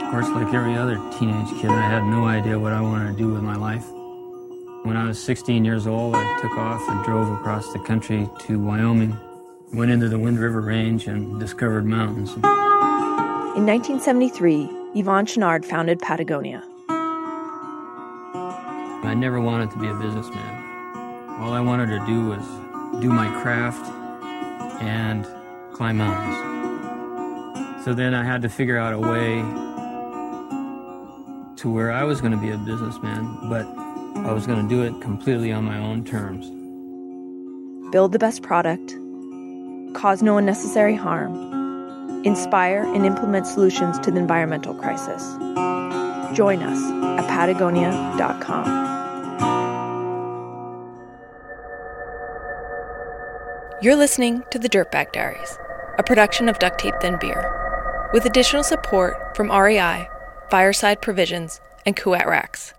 course, like every other teenage kid, I had no idea what I wanted to do with my life. When I was 16 years old, I took off and drove across the country to Wyoming, went into the Wind River Range and discovered mountains. In 1973, Yvon Chouinard founded Patagonia. I never wanted to be a businessman. All I wanted to do was do my craft and climb mountains. So then I had to figure out a way to where I was going to be a businessman, but I was going to do it completely on my own terms. Build the best product, cause no unnecessary harm, inspire and implement solutions to the environmental crisis. Join us at Patagonia.com. You're listening to The Dirtbag Diaries, a production of Duct Tape Then Beer, with additional support from REI, Fireside Provisions, and Kuat Racks.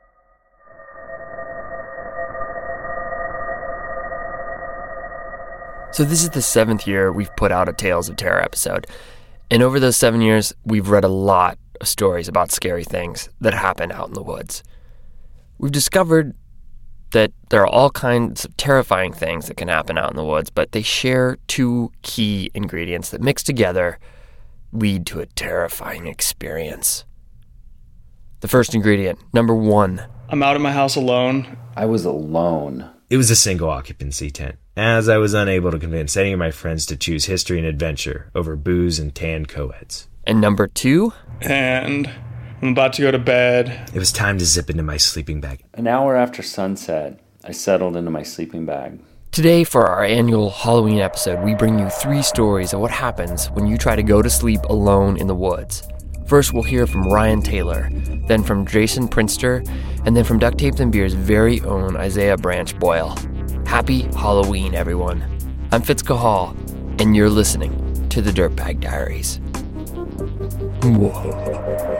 So this is the 7th year we've put out a Tales of Terror episode. And over those 7 years, we've read a lot of stories about scary things that happen out in the woods. We've discovered that there are all kinds of terrifying things that can happen out in the woods, but they share two key ingredients that mixed together lead to a terrifying experience. The first ingredient, number 1. I'm out of my house alone. I was alone. It was a single occupancy tent, as I was unable to convince any of my friends to choose history and adventure over booze and tan co-eds. And number 2? And I'm about to go to bed. It was time to zip into my sleeping bag. An hour after sunset, I settled into my sleeping bag. Today, for our annual Halloween episode, we bring you 3 stories of what happens when you try to go to sleep alone in the woods. First, we'll hear from Ryan Taylor, then from Jason Prinster, and then from Duct Tape Then Beer's very own Isaiah Branch Boyle. Happy Halloween, everyone. I'm Fitz Cahall, and you're listening to The Dirtbag Diaries. Whoa.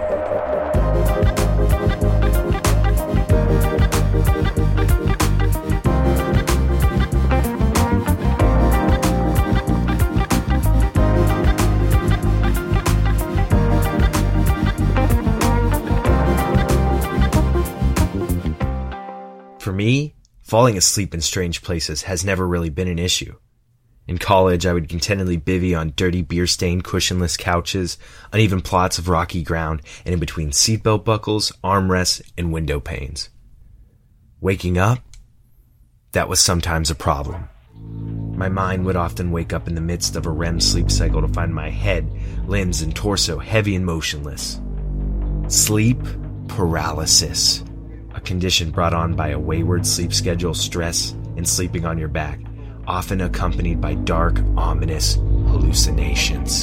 For me, falling asleep in strange places has never really been an issue. In college, I would contentedly bivvy on dirty beer-stained cushionless couches, uneven plots of rocky ground, and in between seatbelt buckles, armrests, and window panes. Waking up? That was sometimes a problem. My mind would often wake up in the midst of a REM sleep cycle to find my head, limbs, and torso heavy and motionless. Sleep paralysis. A condition brought on by a wayward sleep schedule, stress, and sleeping on your back, often accompanied by dark, ominous hallucinations.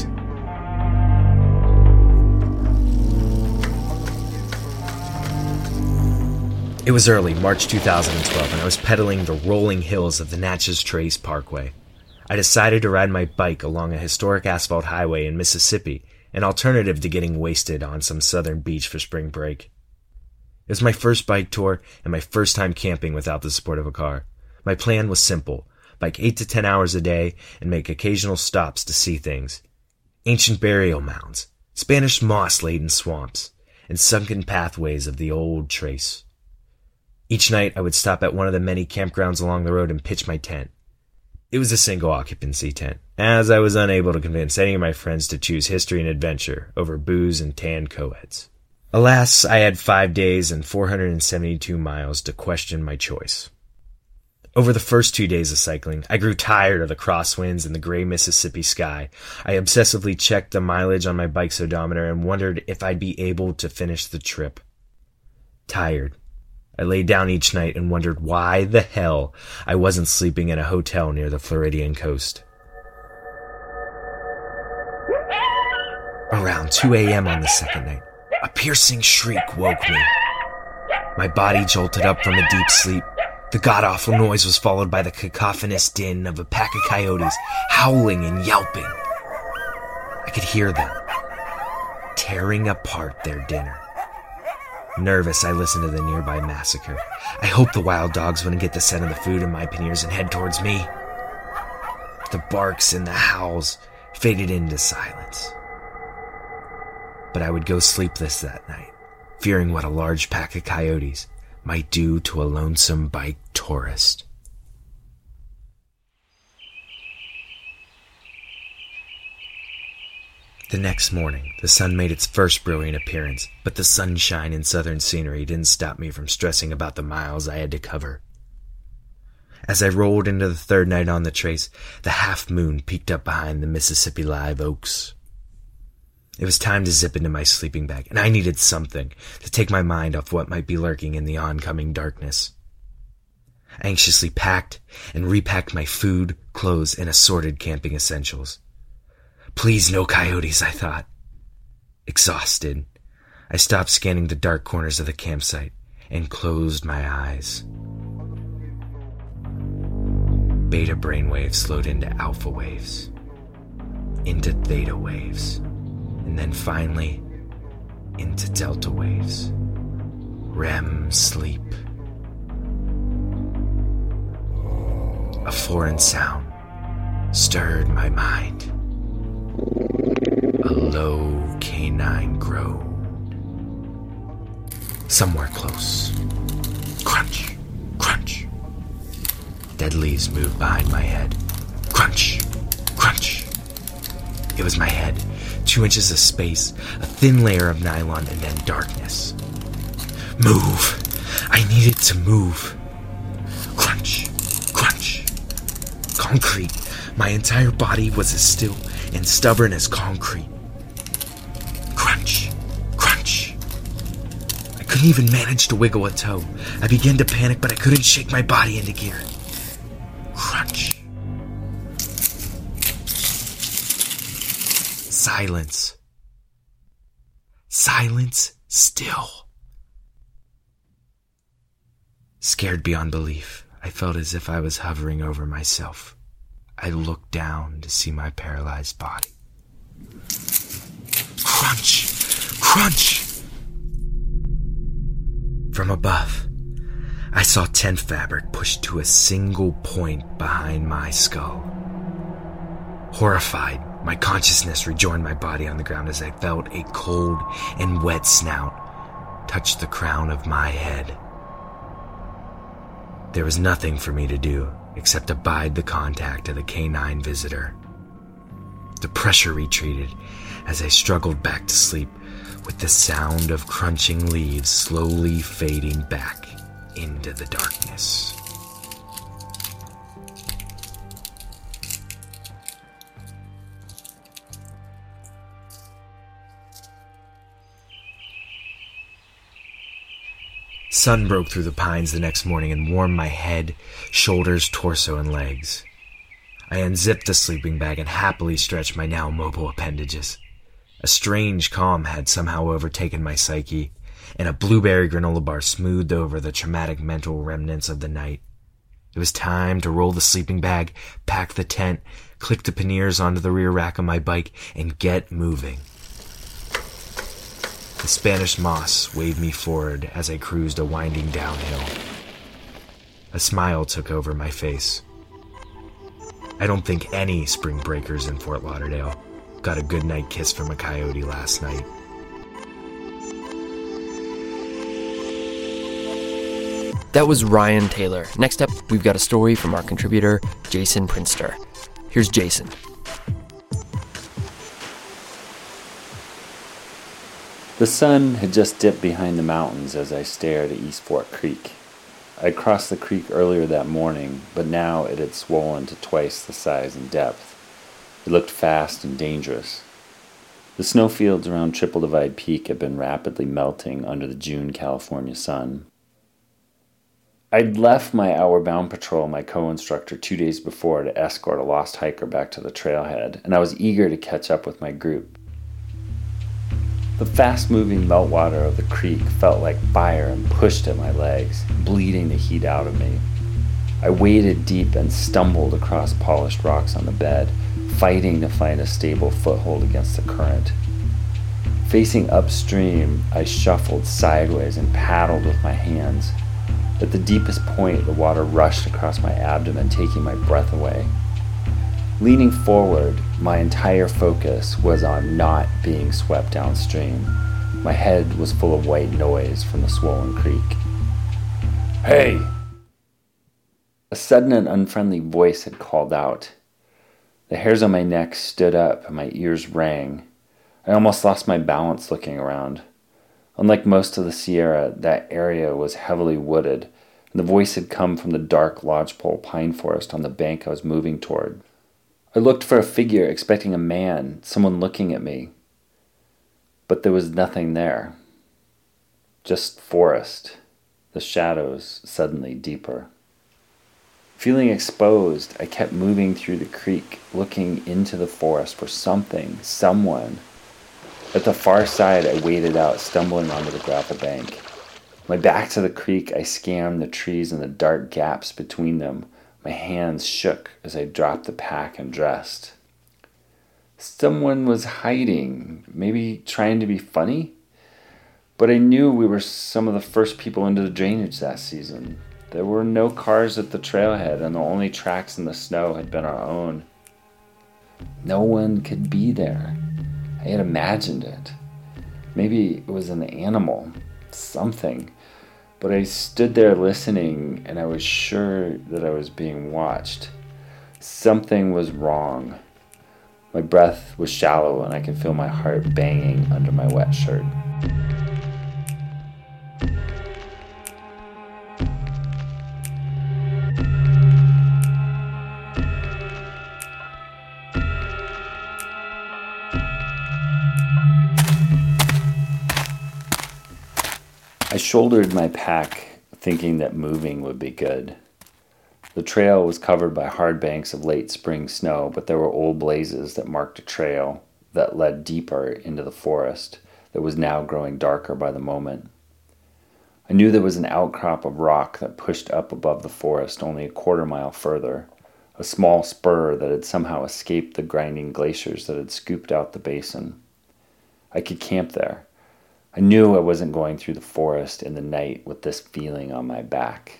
It was early, March 2012, and I was pedaling the rolling hills of the Natchez Trace Parkway. I decided to ride my bike along a historic asphalt highway in Mississippi, an alternative to getting wasted on some southern beach for spring break. It was my first bike tour and my first time camping without the support of a car. My plan was simple: bike 8 to 10 hours a day and make occasional stops to see things. Ancient burial mounds, Spanish moss-laden swamps, and sunken pathways of the old trace. Each night I would stop at one of the many campgrounds along the road and pitch my tent. It was a single occupancy tent, as I was unable to convince any of my friends to choose history and adventure over booze and tan co-eds. Alas, I had 5 days and 472 miles to question my choice. Over the first 2 days of cycling, I grew tired of the crosswinds and the gray Mississippi sky. I obsessively checked the mileage on my bike's odometer and wondered if I'd be able to finish the trip. Tired, I lay down each night and wondered why the hell I wasn't sleeping in a hotel near the Floridian coast. Around 2 a.m. on the second night, a piercing shriek woke me. My body jolted up from a deep sleep. The god-awful noise was followed by the cacophonous din of a pack of coyotes howling and yelping. I could hear them tearing apart their dinner. Nervous, I listened to the nearby massacre. I hoped the wild dogs wouldn't get the scent of the food in my panniers and head towards me. The barks and the howls faded into silence. but I would go sleepless that night, fearing what a large pack of coyotes might do to a lonesome bike tourist. The next morning, the sun made its first brilliant appearance, but the sunshine and southern scenery didn't stop me from stressing about the miles I had to cover. As I rolled into the third night on the trace, the half moon peeked up behind the Mississippi live oaks. It was time to zip into my sleeping bag, and I needed something to take my mind off what might be lurking in the oncoming darkness. I anxiously packed and repacked my food, clothes, and assorted camping essentials. Please, no coyotes, I thought. Exhausted, I stopped scanning the dark corners of the campsite and closed my eyes. Beta brainwaves slowed into alpha waves, into theta waves, and then finally into delta waves. REM sleep. A foreign sound stirred my mind. A low canine groan. Somewhere close. Crunch, crunch. Dead leaves moved behind my head. Crunch, crunch. It was my head. 2 inches of space, a thin layer of nylon, and then darkness. Move. I needed to move. Crunch, crunch. Concrete. My entire body was as still and stubborn as concrete. Crunch, crunch. I couldn't even manage to wiggle a toe. I began to panic, but I couldn't shake my body into gear. Crunch. Silence. Silence still. Scared beyond belief, I felt as if I was hovering over myself. I looked down to see my paralyzed body. Crunch! Crunch! From above, I saw tent fabric pushed to a single point behind my skull. Horrified, my consciousness rejoined my body on the ground as I felt a cold and wet snout touch the crown of my head. There was nothing for me to do except abide the contact of the canine visitor. The pressure retreated as I struggled back to sleep with the sound of crunching leaves slowly fading back into the darkness. Sun broke through the pines the next morning and warmed my head, shoulders, torso, and legs. I unzipped the sleeping bag and happily stretched my now mobile appendages. A strange calm had somehow overtaken my psyche, and a blueberry granola bar smoothed over the traumatic mental remnants of the night. It was time to roll the sleeping bag, pack the tent, click the panniers onto the rear rack of my bike, and get moving. The Spanish moss waved me forward as I cruised a winding downhill. A smile took over my face. I don't think any spring breakers in Fort Lauderdale got a goodnight kiss from a coyote last night. That was Ryan Taylor. Next up, we've got a story from our contributor, Jason Prinster. Here's Jason. The sun had just dipped behind the mountains as I stared at East Fork Creek. I'd crossed the creek earlier that morning, but now it had swollen to twice the size and depth. It looked fast and dangerous. The snowfields around Triple Divide Peak had been rapidly melting under the June California sun. I'd left my hour-bound patrol, my co-instructor, 2 days before to escort a lost hiker back to the trailhead, and I was eager to catch up with my group. The fast-moving meltwater of the creek felt like fire and pushed at my legs, bleeding the heat out of me. I waded deep and stumbled across polished rocks on the bed, fighting to find a stable foothold against the current. Facing upstream, I shuffled sideways and paddled with my hands. At the deepest point, the water rushed across my abdomen, taking my breath away. Leaning forward, my entire focus was on not being swept downstream. My head was full of white noise from the swollen creek. "Hey!" A sudden and unfriendly voice had called out. The hairs on my neck stood up and my ears rang. I almost lost my balance looking around. Unlike most of the Sierra, that area was heavily wooded, and the voice had come from the dark lodgepole pine forest on the bank I was moving toward. I looked for a figure, expecting a man, someone looking at me. But there was nothing there. Just forest, the shadows suddenly deeper. Feeling exposed, I kept moving through the creek, looking into the forest for something, someone. At the far side, I waded out, stumbling onto the gravel bank. My back to the creek, I scanned the trees and the dark gaps between them. My hands shook as I dropped the pack and dressed. Someone was hiding, maybe trying to be funny? But I knew we were some of the first people into the drainage that season. There were no cars at the trailhead, and the only tracks in the snow had been our own. No one could be there. I had imagined it. Maybe it was an animal, something. But I stood there listening, and I was sure that I was being watched. Something was wrong. My breath was shallow, and I could feel my heart banging under my wet shirt. I shouldered my pack, thinking that moving would be good. The trail was covered by hard banks of late spring snow, but there were old blazes that marked a trail that led deeper into the forest that was now growing darker by the moment. I knew there was an outcrop of rock that pushed up above the forest only a quarter-mile further, a small spur that had somehow escaped the grinding glaciers that had scooped out the basin. I could camp there. I knew I wasn't going through the forest in the night with this feeling on my back.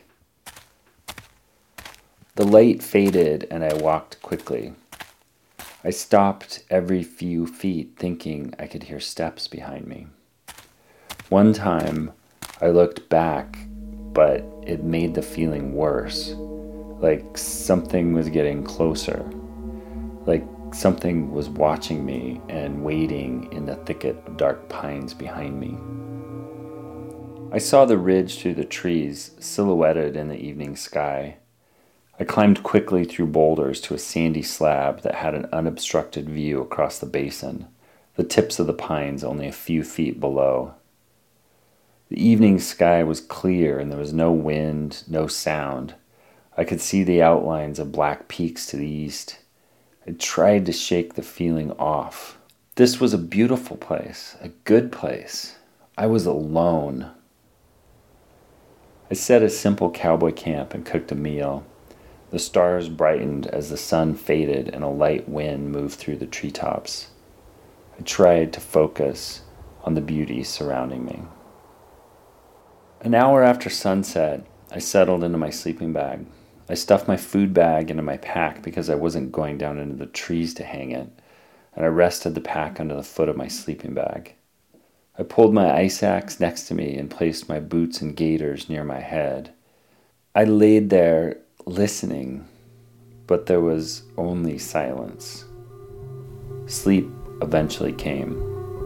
The light faded and I walked quickly. I stopped every few feet thinking I could hear steps behind me. One time I looked back, but it made the feeling worse, like something was getting closer, like something was watching me and waiting in the thicket of dark pines behind me. I saw the ridge through the trees, silhouetted in the evening sky. I climbed quickly through boulders to a sandy slab that had an unobstructed view across the basin, the tips of the pines only a few feet below. The evening sky was clear and there was no wind, no sound. I could see the outlines of black peaks to the east. I tried to shake the feeling off. This was a beautiful place, a good place. I was alone. I set a simple cowboy camp and cooked a meal. The stars brightened as the sun faded and a light wind moved through the treetops. I tried to focus on the beauty surrounding me. An hour after sunset, I settled into my sleeping bag. I stuffed my food bag into my pack because I wasn't going down into the trees to hang it, and I rested the pack under the foot of my sleeping bag. I pulled my ice axe next to me and placed my boots and gaiters near my head. I laid there listening, but there was only silence. Sleep eventually came.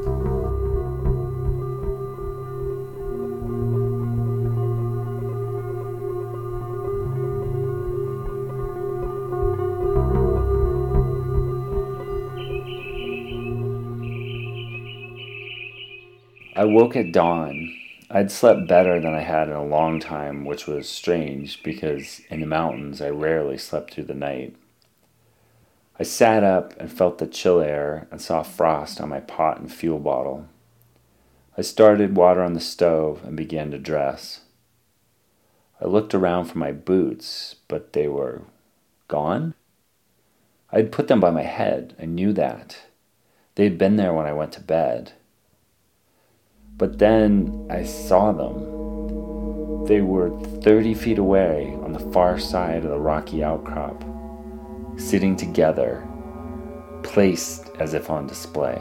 I woke at dawn. I'd slept better than I had in a long time, which was strange because in the mountains I rarely slept through the night. I sat up and felt the chill air and saw frost on my pot and fuel bottle. I started water on the stove and began to dress. I looked around for my boots, but they were gone. I'd put them by my head. I knew that. They'd been there when I went to bed. But then I saw them. They were 30 feet away on the far side of the rocky outcrop, sitting together, placed as if on display.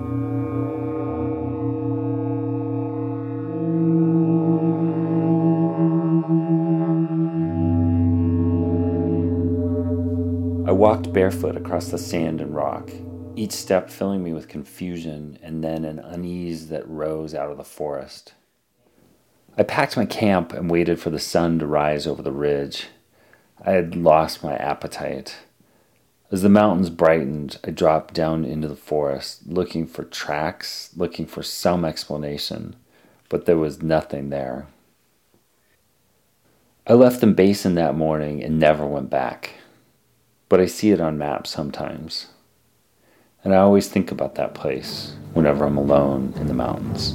I walked barefoot across the sand and rock, each step filling me with confusion and then an unease that rose out of the forest. I packed my camp and waited for the sun to rise over the ridge. I had lost my appetite. As the mountains brightened, I dropped down into the forest, looking for tracks, looking for some explanation, but there was nothing there. I left the basin that morning and never went back, but I see it on maps sometimes, and I always think about that place whenever I'm alone in the mountains.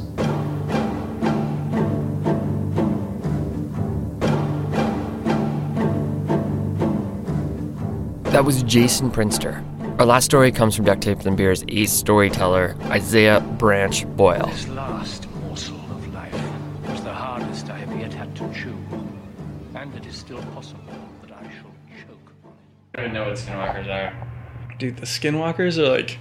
That was Jason Prinster. Our last story comes from Duct Tape and Beer's ace storyteller, Isaiah Branch Boyle. This last morsel of life was the hardest I have yet had to chew, and it is still possible that I shall choke on it. I don't even know what skinwalkers are. Dude, the skinwalkers are like,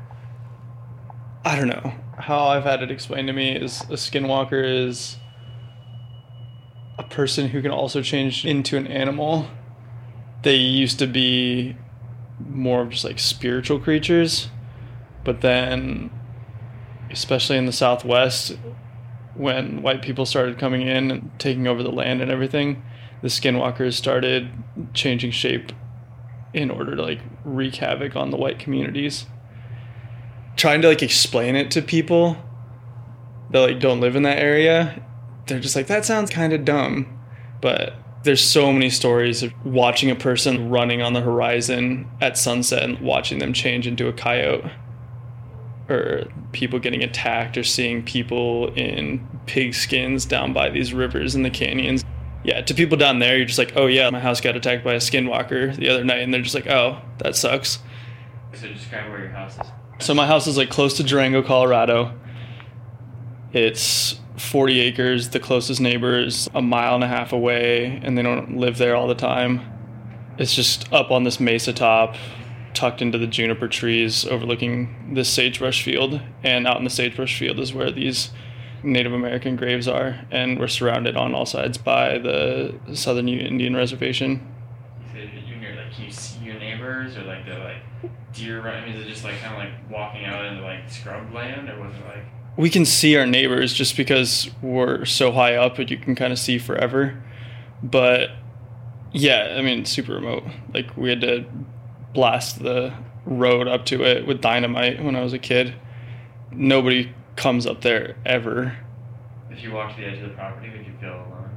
I don't know. How I've had it explained to me is a skinwalker is a person who can also change into an animal. They used to be more of just like spiritual creatures, but then, especially in the Southwest, when white people started coming in and taking over the land and everything, the skinwalkers started changing shape in order to like wreak havoc on the white communities. Trying to like explain it to people that like don't live in that area, they're just like, that sounds kind of dumb. But there's so many stories of watching a person running on the horizon at sunset and watching them change into a coyote, or people getting attacked, or seeing people in pig skins down by these rivers in the canyons. Yeah, to people down there, you're just like, oh yeah, my house got attacked by a skinwalker the other night, and they're just like, oh, that sucks. So describe where your house is. So my house is like close to Durango, Colorado. It's 40 acres. The closest neighbor is a mile and a half away, and they don't live there all the time. It's just up on this mesa top, tucked into the juniper trees, overlooking this sagebrush field. And out in the sagebrush field is where these Native American graves are, and we're surrounded on all sides by the Southern Indian Reservation. Can you see your neighbors, or like the deer run? I mean, is it just like kind of like walking out into like scrub land, or was it like? We can see our neighbors just because we're so high up, but you can kind of see forever. But yeah, I mean, super remote. Like, we had to blast the road up to it with dynamite when I was a kid. Nobody comes up there ever. If you walked to the edge of the property, would you feel alone?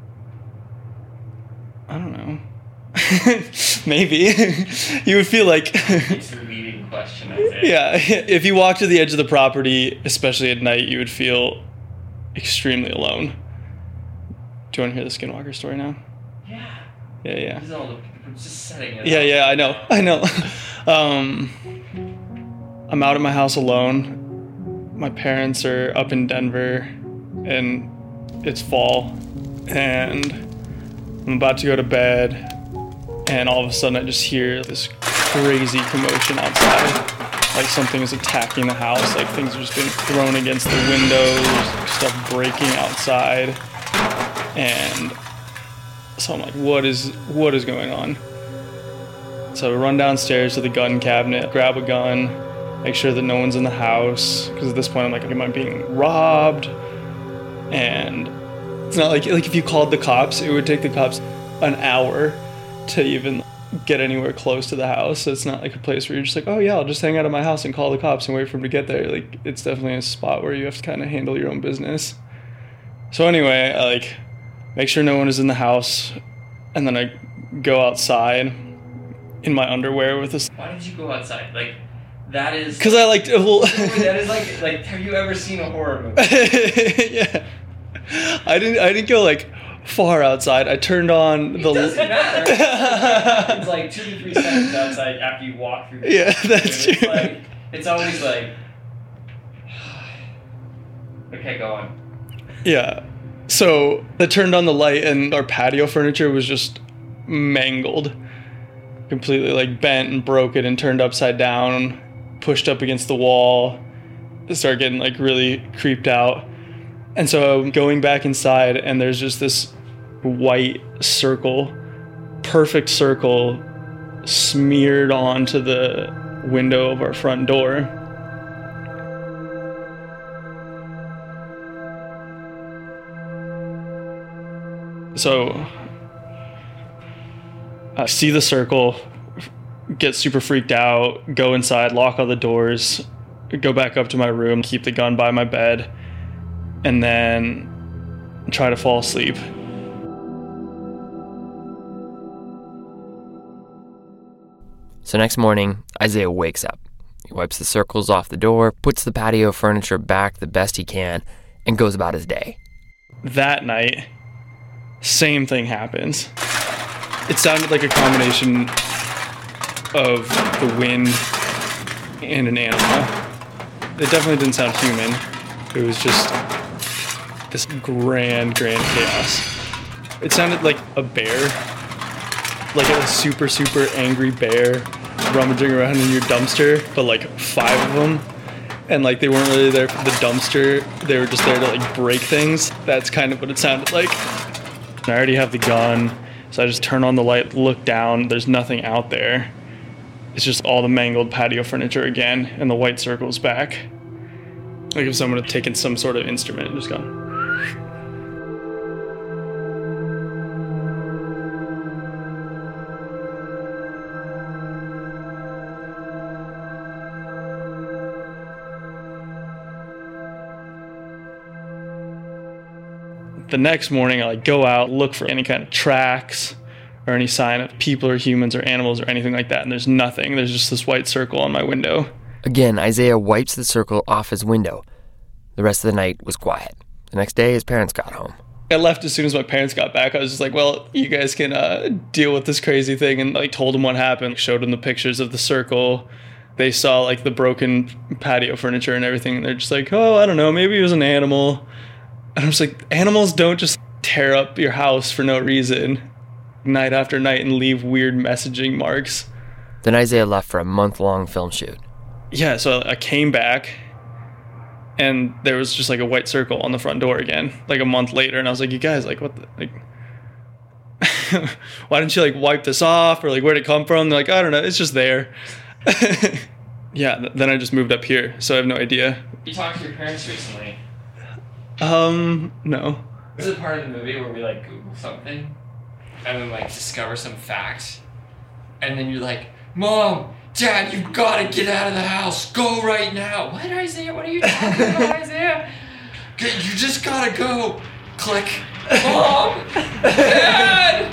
I don't know. Maybe. You would feel like... It's the leading question, I think. Yeah, if you walk to the edge of the property, especially at night, you would feel extremely alone. Do you want to hear the skinwalker story now? Yeah. Yeah. This is all we're just setting it up. Yeah, I know. I'm out at my house alone. My parents are up in Denver, and it's fall, and I'm about to go to bed, and all of a sudden I just hear this crazy commotion outside. Like something is attacking the house, like things are just being thrown against the windows, stuff breaking outside. And so I'm like, what is going on? So I run downstairs to the gun cabinet, grab a gun, make sure that no one's in the house, because at this point I'm like, am I being robbed? And it's not like if you called the cops, it would take the cops an hour to even get anywhere close to the house. So it's not like a place where you're just like, oh yeah, I'll just hang out at my house and call the cops and wait for them to get there. Like, it's definitely a spot where you have to kind of handle your own business. So anyway, I make sure no one is in the house, and then I go outside in my underwear with this. Why did you go outside? Like, that is... Because I like... Well, that is like, have you ever seen a horror movie? Yeah. I didn't go far outside. I turned on the... It doesn't matter. It's like 2 to 3 seconds outside after you walk through the... Yeah, that's true. It's always like... Okay, go on. Yeah. So I turned on the light, and our patio furniture was just mangled. completely like bent and broken and turned upside down, pushed up against the wall. I started getting like really creeped out. And so I'm going back inside, and there's just this white circle, perfect circle, smeared onto the window of our front door. So I see the circle, get super freaked out, go inside, lock all the doors, go back up to my room, keep the gun by my bed, and then try to fall asleep. So next morning, Isaiah wakes up. He wipes the circles off the door, puts the patio furniture back the best he can, and goes about his day. That night, same thing happens. It sounded like a combination of the wind and an animal. It definitely didn't sound human. It was just this grand chaos. It sounded like a bear, like a super, super angry bear rummaging around in your dumpster, but like 5 of them. And like they weren't really there for the dumpster, they were just there to like break things. That's kind of what it sounded like. I already have the gun, so I just turn on the light, look down, there's nothing out there. It's just all the mangled patio furniture again, and the white circle's back. Like if someone had taken some sort of instrument and just gone. The next morning, I like go out, look for any kind of tracks or any sign of people or humans or animals or anything like that, and there's nothing. There's just this white circle on my window. Again, Isaiah wipes the circle off his window. The rest of the night was quiet. The next day, his parents got home. I left as soon as my parents got back. I was just like, well, you guys can deal with this crazy thing, and like told them what happened, showed them the pictures of the circle. They saw like the broken patio furniture and everything, and they're just like, oh, I don't know, maybe it was an animal. And I was like, animals don't just tear up your house for no reason night after night and leave weird messaging marks. Then Isaiah left for a month-long film shoot. Yeah, so I came back, and there was just like a white circle on the front door again, like a month later. And I was like, you guys, like, what the, like, why didn't you like wipe this off? Or like, where'd it come from? They're like, I don't know, it's just there. Yeah, then I just moved up here, so I have no idea. You talked to your parents recently. No. This is part of the movie where we like Google something and then like discover some facts, and then you're like, Mom, Dad, you've got to get out of the house. Go right now. What, Isaiah? What are you talking about, Isaiah? You just gotta go. Click. Mom! Dad!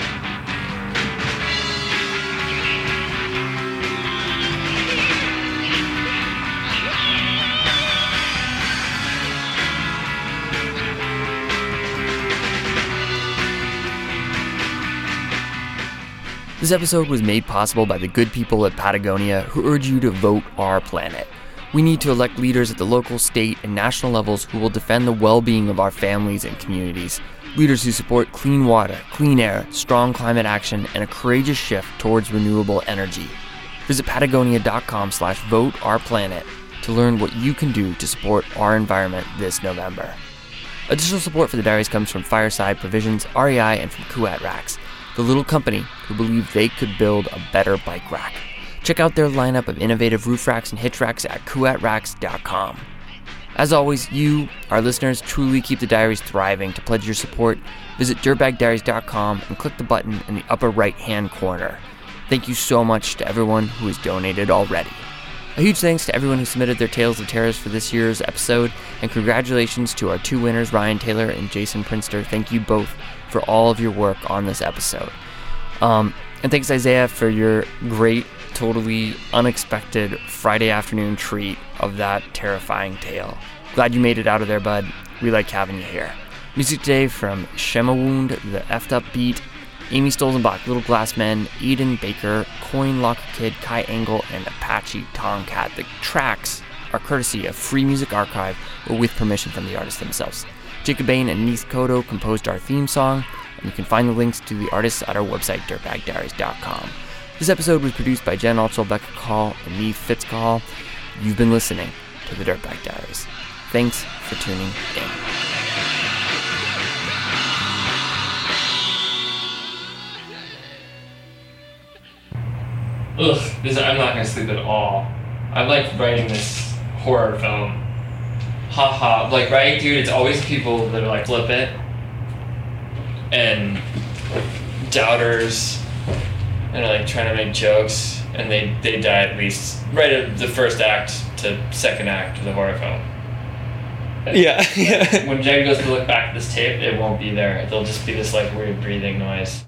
This episode was made possible by the good people at Patagonia who urge you to vote our planet. We need to elect leaders at the local, state, and national levels who will defend the well-being of our families and communities. Leaders who support clean water, clean air, strong climate action, and a courageous shift towards renewable energy. Visit patagonia.com/voteourplanet to learn what you can do to support our environment this November. Additional support for the Diaries comes from Fireside Provisions, REI, and from Kuat Racks, the little company who believed they could build a better bike rack. Check out their lineup of innovative roof racks and hitch racks at kuatracks.com. As always, you, our listeners, truly keep the Diaries thriving. To pledge your support, visit dirtbagdiaries.com and click the button in the upper right-hand corner. Thank you so much to everyone who has donated already. A huge thanks to everyone who submitted their Tales of Terrors for this year's episode, and congratulations to our 2 winners, Ryan Taylor and Jason Prinster. Thank you both for all of your work on this episode. And thanks, Isaiah, for your great, totally unexpected Friday afternoon treat of that terrifying tale. Glad you made it out of there, bud. We like having you here. Music today from Shemawound, The Effed Up Beat, Amy Stolzenbach, Little Glass Men, Eden Baker, Coin Locker Kid, Kai Angle, and Apache Tomcat. The tracks are courtesy of Free Music Archive or with permission from the artists themselves. Jacob Bain and Neith Kodo composed our theme song, and you can find the links to the artists at our website, dirtbagdiaries.com. This episode was produced by Jen Altschul, Becca Call, and me, Fitz Call. You've been listening to the Dirtbag Diaries. Thanks for tuning in. I'm not gonna sleep at all. I like writing this horror film. Haha, like, right, dude, it's always people that are like flippant and doubters and are like trying to make jokes, and they die at least right at the first act to second act of the horror film. Yeah. When Jen goes to look back at this tape, it won't be there. There'll just be this like weird breathing noise.